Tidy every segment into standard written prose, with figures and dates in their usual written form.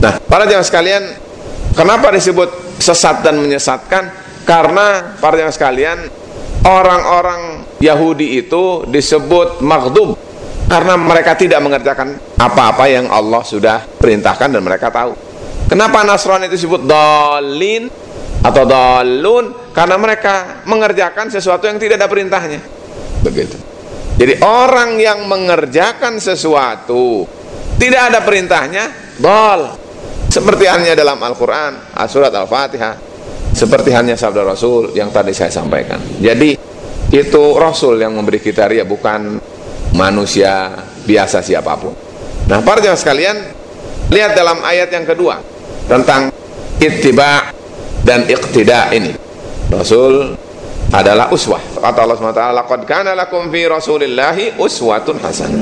Nah, para jamaah sekalian, kenapa disebut sesat dan menyesatkan? Karena para jamaah sekalian, orang-orang Yahudi itu disebut maghdub karena mereka tidak mengerjakan apa-apa yang Allah sudah perintahkan dan mereka tahu. Kenapa Nasrani itu disebut dhalin atau dhalun? Karena mereka mengerjakan sesuatu yang tidak ada perintahnya. Begitu. Jadi orang yang mengerjakan sesuatu tidak ada perintahnya, dhal. Seperti halnya dalam Al-Quran, surat Al-Fatihah, seperti halnya sabda Rasul yang tadi saya sampaikan. Jadi itu Rasul yang memberi kriteria, bukan manusia biasa siapapun. Nah, para jamaah sekalian, lihat dalam ayat yang kedua tentang ittiba dan iqtida ini. Rasul adalah uswah. Kata Allah SWT, laqad kana lakum fi rasulillahi uswatun hasanah.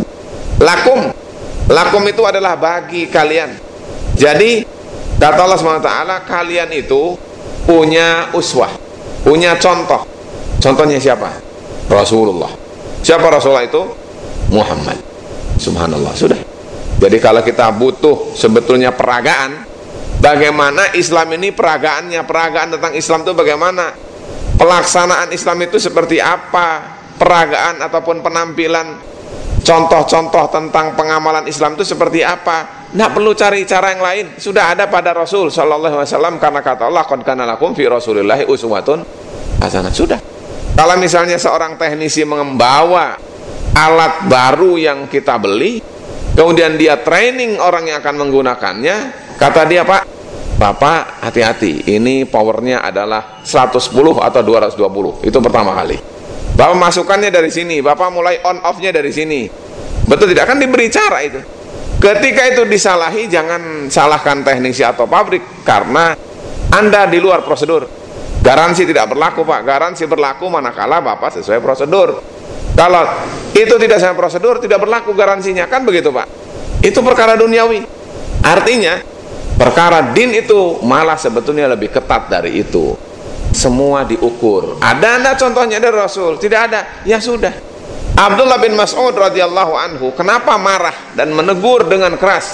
Lakum itu adalah bagi kalian. Jadi kata Allah SWT, kalian itu punya uswah, punya contoh. Contohnya siapa? Rasulullah. Siapa Rasulullah itu? Muhammad. Subhanallah, sudah. Jadi kalau kita butuh sebetulnya peragaan, bagaimana Islam ini peragaannya, peragaan tentang Islam itu bagaimana, pelaksanaan Islam itu seperti apa, peragaan ataupun penampilan, contoh-contoh tentang pengamalan Islam itu seperti apa. Nggak perlu cari cara yang lain, sudah ada pada Rasul Sallallahu Alaihi Wasallam, karena kata Allah, qad kana lakum fi rasulillahi uswatun hasanah. Sudah. Kalau misalnya seorang teknisi membawa alat baru yang kita beli, kemudian dia training orang yang akan menggunakannya, kata dia, Pak, Bapak hati-hati, ini powernya adalah 110 atau 220, itu pertama kali. Bapak masukkannya dari sini, Bapak mulai on off-nya dari sini. Betul tidak? Kan diberi cara itu. Ketika itu disalahi, jangan salahkan teknisi atau pabrik, karena Anda di luar prosedur. Garansi tidak berlaku, Pak. Garansi berlaku manakala Bapak sesuai prosedur. Kalau itu tidak sesuai prosedur, tidak berlaku garansinya, kan begitu, Pak. Itu perkara duniawi. Artinya perkara din itu malah sebetulnya lebih ketat dari itu. Semua diukur. Ada anda contohnya dari Rasul? Tidak ada. Ya sudah. Abdullah bin Mas'ud radhiyallahu anhu kenapa marah dan menegur dengan keras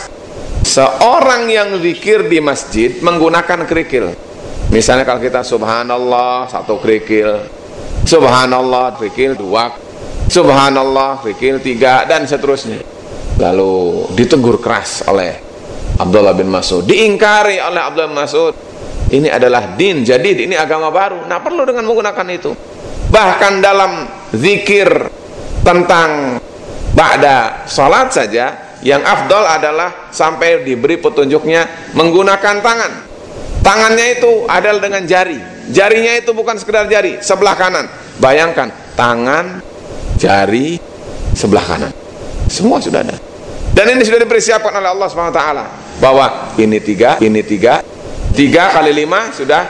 seorang yang zikir di masjid menggunakan kerikil? Misalnya kalau kita subhanallah satu kerikil, subhanallah kerikil dua, subhanallah kerikil tiga, dan seterusnya. Lalu ditegur keras oleh Abdullah bin Mas'ud, diingkari oleh Abdullah bin Mas'ud. Ini adalah din jadid, ini agama baru, nah perlu dengan menggunakan itu. Bahkan dalam zikir tentang ba'da salat saja, yang afdal adalah sampai diberi petunjuknya menggunakan tangan. Tangannya itu adalah dengan jari. Jarinya itu bukan sekedar jari, sebelah kanan. Bayangkan, tangan, jari, sebelah kanan. Semua sudah ada. Dan ini sudah dipersiapkan oleh Allah SWT, bahwa ini tiga, tiga kali 5 sudah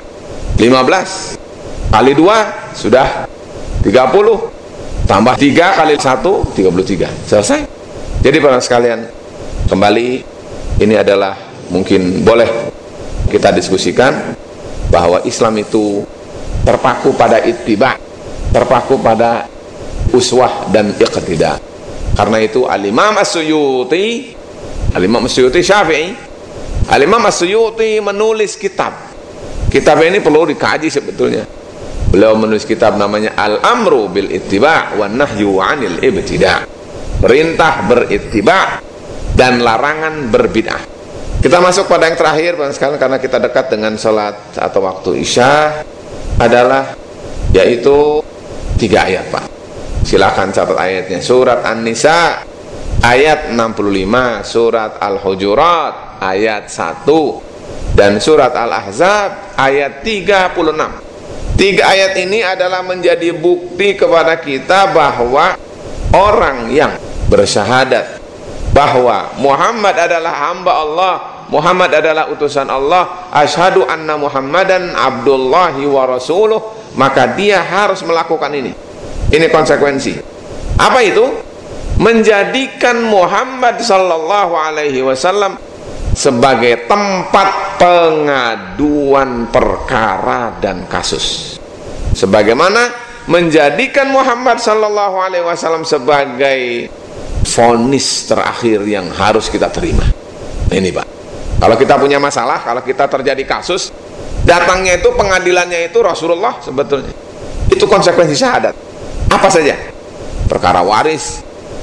15, kali 2 sudah 30, tambah 3 kali 1 33, selesai. Jadi para sekalian, kembali ini adalah mungkin boleh kita diskusikan bahwa Islam itu terpaku pada ittiba, terpaku pada uswah dan iqtida. Karena itu Al-Imam As-Suyuti, Al-Imam As-Suyuti Syafi'i, Al-Imam As-Suyuti menulis kitab. Kitab ini perlu dikaji sebetulnya. Beliau menulis kitab namanya Al-Amru bil Ittiba' wa Nahyu 'anil Ibtida'. Perintah berittiba' dan larangan berbid'ah. Kita masuk pada yang terakhir sekalian, karena kita dekat dengan salat atau waktu Isya, adalah yaitu 3 ayat, Pak. Silakan catat ayatnya. Surat An-Nisa ayat 65, surat Al-Hujurat ayat 1, dan surat Al-Ahzab ayat 36. 3 ayat ini adalah menjadi bukti kepada kita bahwa orang yang bersyahadat bahwa Muhammad adalah hamba Allah, Muhammad adalah utusan Allah, asyhadu anna Muhammadan abdullahi wa rasuluh, maka dia harus melakukan ini. Ini konsekuensi. Apa itu? Menjadikan Muhammad sallallahu alaihi wasallam sebagai tempat pengaduan perkara dan kasus. Sebagaimana menjadikan Muhammad sallallahu alaihi wasallam sebagai vonis terakhir yang harus kita terima. Ini, Pak. Kalau kita punya masalah, kalau kita terjadi kasus, datangnya itu, pengadilannya itu Rasulullah sebetulnya. Itu konsekuensi syahadat. Apa saja? Perkara waris,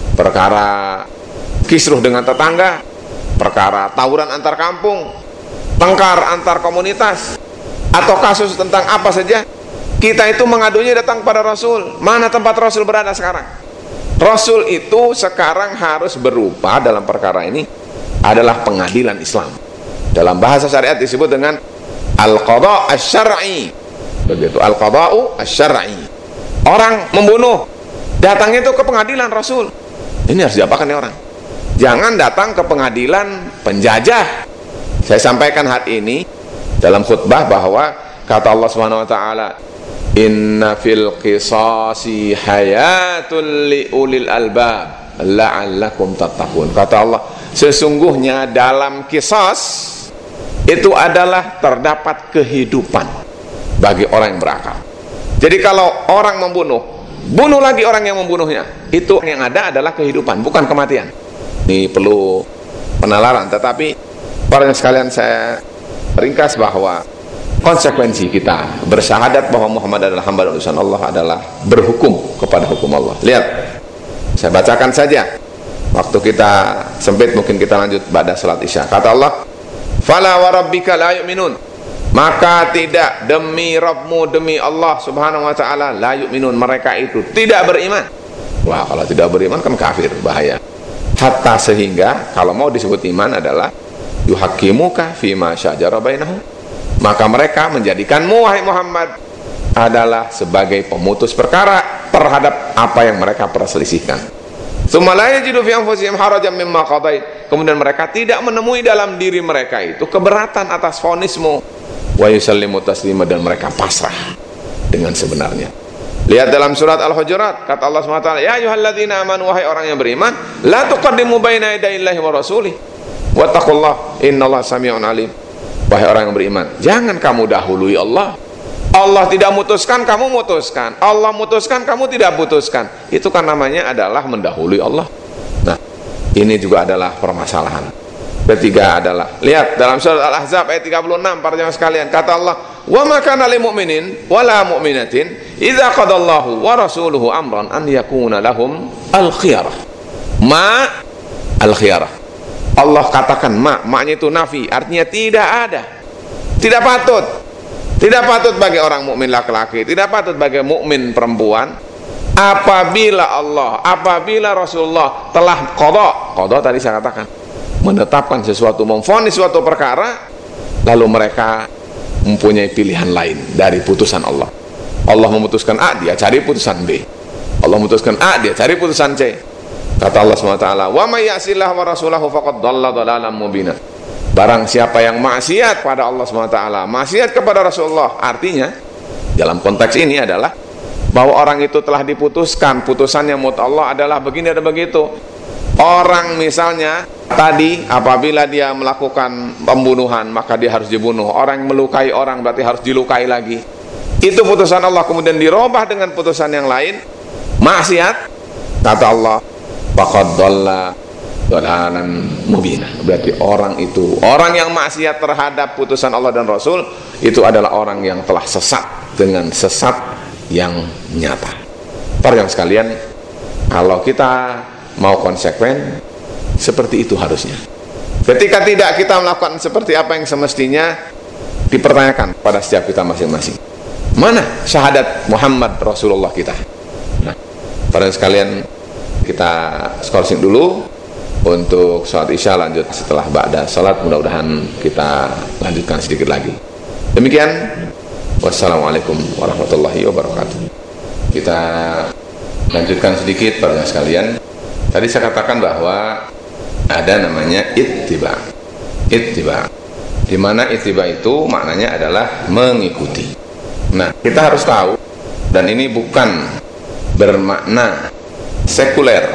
perkara kisruh dengan tetangga, perkara tawuran antar kampung, tengkar antar komunitas, atau kasus tentang apa saja, kita itu mengadunya datang pada Rasul. Mana tempat Rasul berada sekarang? Rasul itu sekarang harus berupa dalam perkara ini adalah pengadilan Islam. Dalam bahasa syariat disebut dengan al-qada' asy-syar'i. Begitu, al-qada'u asy-syar'i. Orang membunuh, datangnya itu ke pengadilan Rasul. Ini harus diapakan ya orang? Jangan datang ke pengadilan penjajah. Saya sampaikan hari ini dalam khutbah bahwa kata Allah Subhanahu wa taala, inna fil qisasi hayatul liulil albab la'allakum tattaqun. Kata Allah, sesungguhnya dalam qisas itu adalah terdapat kehidupan bagi orang yang berakal. Jadi kalau orang membunuh, bunuh lagi orang yang membunuhnya, itu yang ada adalah kehidupan, bukan kematian. Ini perlu penalaran, tetapi para sekalian, saya ringkas bahwa konsekuensi kita bersyahadat bahwa Muhammad adalah hamba dan utusan Allah adalah berhukum kepada hukum Allah. Lihat, saya bacakan saja. Waktu kita sempit, mungkin kita lanjut pada salat Isya. Kata Allah, fala wa rabbika la yu'minun, maka tidak, demi Rabbmu, demi Allah Subhanahu wa ta'ala, la yu'minun, mereka itu tidak beriman. Wah, kalau tidak beriman kan kafir, bahaya. Hatta, sehingga kalau mau disebut iman adalah yuhakimuka fima syajara bainahum, maka mereka menjadikanmu wahai Muhammad adalah sebagai pemutus perkara terhadap apa yang mereka perselisihkan. Tsumma la yajidu fi anfusihim harajan mimma qadait, kemudian mereka tidak menemui dalam diri mereka itu keberatan atas vonismu, wa yusallimu taslima, dan mereka pasrah dengan sebenarnya. Lihat dalam surat Al-Hujurat, kata Allah SWT, ya ayyuhalladzina amanu, wahai orang yang beriman, la tuqaddimu baina yadayillahi wa rasulih wattaqullaha innallaha sami'un alim. Wahai orang yang beriman, jangan kamu dahului Allah. Allah tidak mutuskan, kamu mutuskan. Allah mutuskan, kamu tidak putuskan. Itu kan namanya adalah mendahului Allah. Nah, ini juga adalah permasalahan. Ketiga adalah, lihat dalam surat Al-Ahzab ayat 36, para jemaah sekalian, kata Allah, wa ma kana lil mu'minin wala mu'minatin idza qadallahu wa rasuluhu amran an yakuna lahum al-khiyarah. Ma al-khiyarah. Allah katakan maknya itu nafi, artinya tidak ada, tidak patut. Tidak patut bagi orang mukmin laki-laki, tidak patut bagi mukmin perempuan, apabila Allah, apabila Rasulullah telah qada tadi saya katakan, menetapkan sesuatu, memvonis suatu perkara, lalu mereka mempunyai pilihan lain dari putusan Allah. Allah memutuskan A, dia cari putusan B. Allah memutuskan A, dia cari putusan C. Kata Allah SWT, wa may ya'sillah wa rasulahu faqad dhalla dhalalan mubina. Barang siapa yang maksiat pada Allah SWT, maksiat kepada Rasulullah, artinya dalam konteks ini adalah bahwa orang itu telah diputuskan, putusannya menurut Allah adalah begini dan begitu. Orang misalnya tadi apabila dia melakukan pembunuhan maka dia harus dibunuh. Orang yang melukai orang berarti harus dilukai lagi. Itu putusan Allah, kemudian dirubah dengan putusan yang lain, maksiat. Kata Allah, faqad dhalla dhalalan mubina. Berarti orang itu, orang yang maksiat terhadap putusan Allah dan Rasul, itu adalah orang yang telah sesat dengan sesat yang nyata. Para yang sekalian, kalau kita mau konsekuen, seperti itu harusnya. Ketika tidak kita melakukan seperti apa yang semestinya, dipertanyakan pada setiap kita masing-masing, mana syahadat Muhammad Rasulullah kita? Nah, para yang sekalian, kita scouting dulu untuk sholat Isya, lanjut setelah ba'da sholat, mudah-mudahan kita lanjutkan sedikit lagi. Demikian, wassalamualaikum warahmatullahi wabarakatuh. Kita lanjutkan sedikit para sekalian. Tadi saya katakan bahwa ada namanya ittiba. Ittiba, di mana ittiba itu maknanya adalah mengikuti. Nah, kita harus tahu, dan ini bukan bermakna sekuler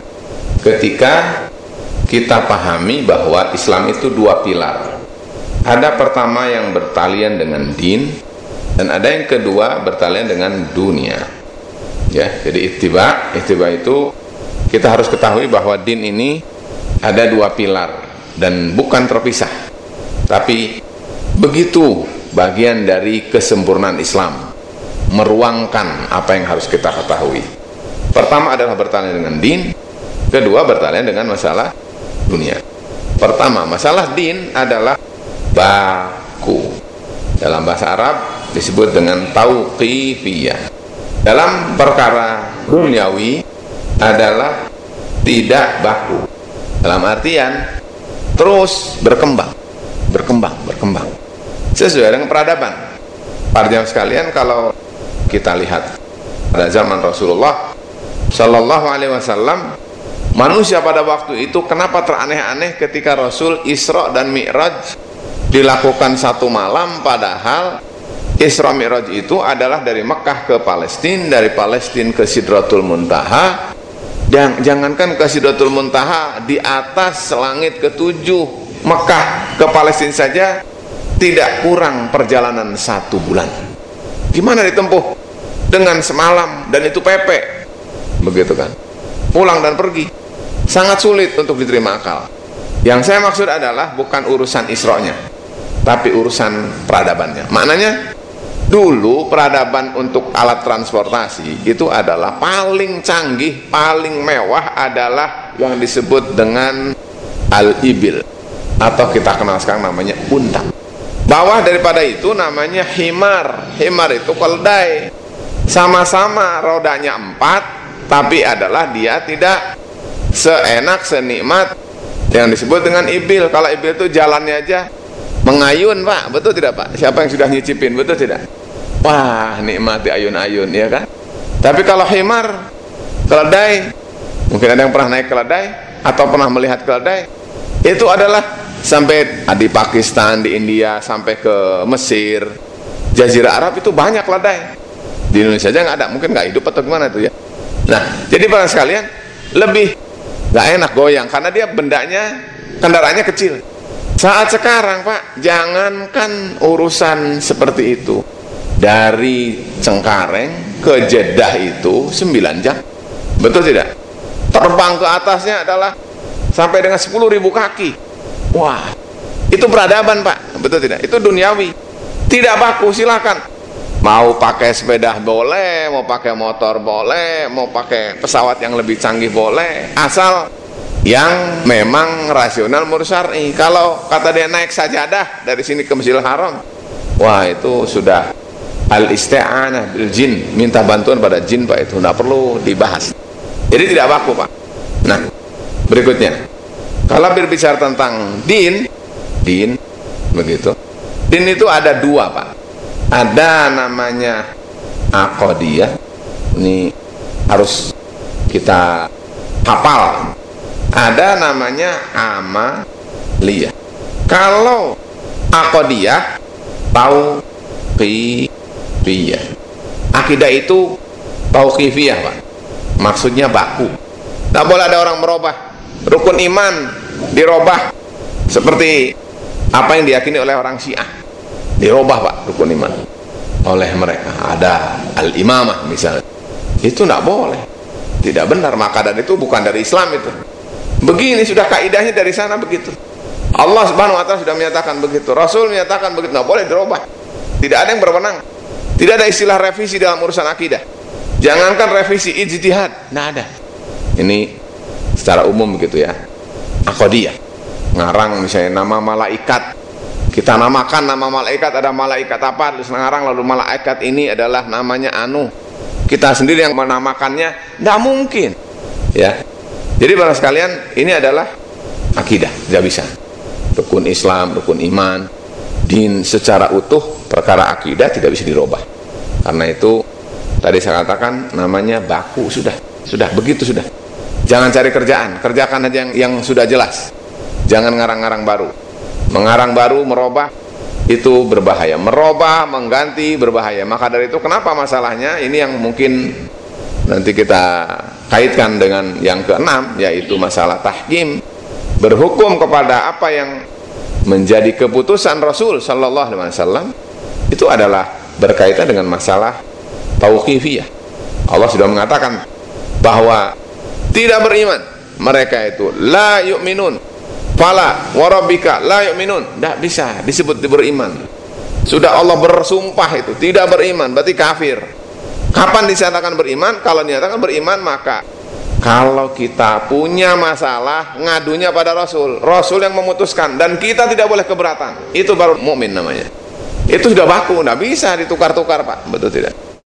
ketika kita pahami bahwa Islam itu dua pilar. Ada pertama yang bertalian dengan din, dan ada yang kedua bertalian dengan dunia. Ya, jadi ittiba itu kita harus ketahui bahwa din ini ada dua pilar dan bukan terpisah. Tapi begitu bagian dari kesempurnaan Islam, meruangkan apa yang harus kita ketahui. Pertama adalah bertanya dengan din, kedua bertanya dengan masalah dunia. Pertama, masalah din adalah baku. Dalam bahasa Arab disebut dengan tauqifiyah. Dalam perkara duniawi adalah tidak baku. Dalam artian terus berkembang. Sesuai dengan peradaban. Para jamaah sekalian, kalau kita lihat pada zaman Rasulullah Shallallahu Alaihi Wasallam, manusia pada waktu itu kenapa teraneh-aneh ketika Rasul Isra dan Mi'raj dilakukan satu malam, padahal Isra Mi'raj itu adalah dari Mekah ke Palestina, dari Palestina ke Sidratul Muntaha. Dan jangankan ke Sidratul Muntaha, di atas langit ketujuh Mekah ke Palestina saja tidak kurang perjalanan 1 bulan. Gimana ditempuh? Dengan semalam, dan itu pepek, begitu kan? Pulang dan pergi sangat sulit untuk diterima akal. Yang saya maksud adalah bukan urusan Isra-nya, tapi urusan peradabannya. Maknanya dulu peradaban untuk alat transportasi itu adalah paling canggih, paling mewah adalah yang disebut dengan al-ibil, atau kita kenal sekarang namanya unta. Bawah daripada itu namanya himar. Himar itu keledai, sama-sama rodanya 4, tapi adalah dia tidak seenak, senikmat yang disebut dengan ibil. Kalau ibil itu jalannya aja mengayun, Pak, betul tidak, Pak? Siapa yang sudah nyicipin, betul tidak? Wah, nikmati ayun-ayun, ya kan? Tapi kalau himar, keledai, mungkin ada yang pernah naik keledai atau pernah melihat keledai, itu adalah sampai di Pakistan, di India, sampai ke Mesir, Jazirah Arab itu banyak keledai. Di Indonesia aja nggak ada, mungkin nggak hidup atau gimana itu ya. Nah, jadi para sekalian, lebih nggak enak goyang karena dia bendanya, kendaraannya kecil. Saat sekarang, Pak, jangankan urusan seperti itu, dari Cengkareng ke Jeddah itu 9 jam, betul tidak? Terbang ke atasnya adalah sampai dengan 10.000 kaki. Wah, itu peradaban, Pak, betul tidak? Itu duniawi, tidak baku. Silakan, mau pakai sepeda boleh, mau pakai motor boleh, mau pakai pesawat yang lebih canggih boleh, asal yang memang rasional menurut syar'i. Kalau kata dia naik sajadah dari sini ke Masjidil Haram, wah, itu sudah al-isti'anah bil jin, minta bantuan pada jin, Pak, itu tidak perlu dibahas. Jadi tidak baku, Pak. Nah, berikutnya, kalau berbicara tentang din begitu, din itu ada 2, Pak. Ada namanya aqdiyah, ini harus kita hafal. Ada namanya amaliyah. Kalau aqdiyah, tauqifiyah. Akidah itu tauqifiyah, Pak. Maksudnya baku. Tidak boleh ada orang merubah. Rukun iman dirubah seperti apa yang diyakini oleh orang Syiah. Dirubah, Pak, rukun iman oleh mereka. Ada al-imamah misalnya. Itu tidak boleh. Tidak benar, maka dan itu bukan dari Islam itu. Begini sudah kaidahnya dari sana begitu. Allah Subhanahu wa taala sudah menyatakan begitu. Rasul menyatakan begitu, tidak boleh dirubah. Tidak ada yang berwenang. Tidak ada istilah revisi dalam urusan akidah. Jangankan revisi, ijtihad, tidak ada. Ini secara umum begitu ya. Aqdiyah. Ngarang misalnya nama malaikat. Kita namakan nama malaikat, ada malaikat apa, terus ngarang lalu malaikat ini adalah namanya anu. Kita sendiri yang menamakannya, tidak mungkin. Ya. Jadi para sekalian, ini adalah akidah, tidak bisa. Rukun Islam, rukun iman, din secara utuh, perkara akidah tidak bisa dirubah. Karena itu tadi saya katakan namanya baku, sudah begitu sudah. Jangan cari kerjaan, kerjakan aja yang sudah jelas. Jangan ngarang-ngarang baru. Mengarang baru, merubah itu berbahaya. Merubah, mengganti berbahaya. Maka dari itu kenapa masalahnya ini yang mungkin nanti kita kaitkan dengan yang keenam, yaitu masalah tahkim, berhukum kepada apa yang menjadi keputusan Rasul Sallallahu Alaihi Wasallam. Itu adalah berkaitan dengan masalah tauqifiyah. Allah sudah mengatakan bahwa tidak beriman mereka itu la yu'minun, Fala warabbika la yu'minun, tidak bisa disebut beriman. Sudah Allah bersumpah itu tidak beriman, berarti kafir. Kapan dinyatakan beriman? Kalau dinyatakan beriman, maka kalau kita punya masalah, ngadunya pada Rasul, Rasul yang memutuskan, dan kita tidak boleh keberatan, itu baru mukmin namanya. Itu sudah baku, tidak bisa ditukar-tukar Pak, betul tidak?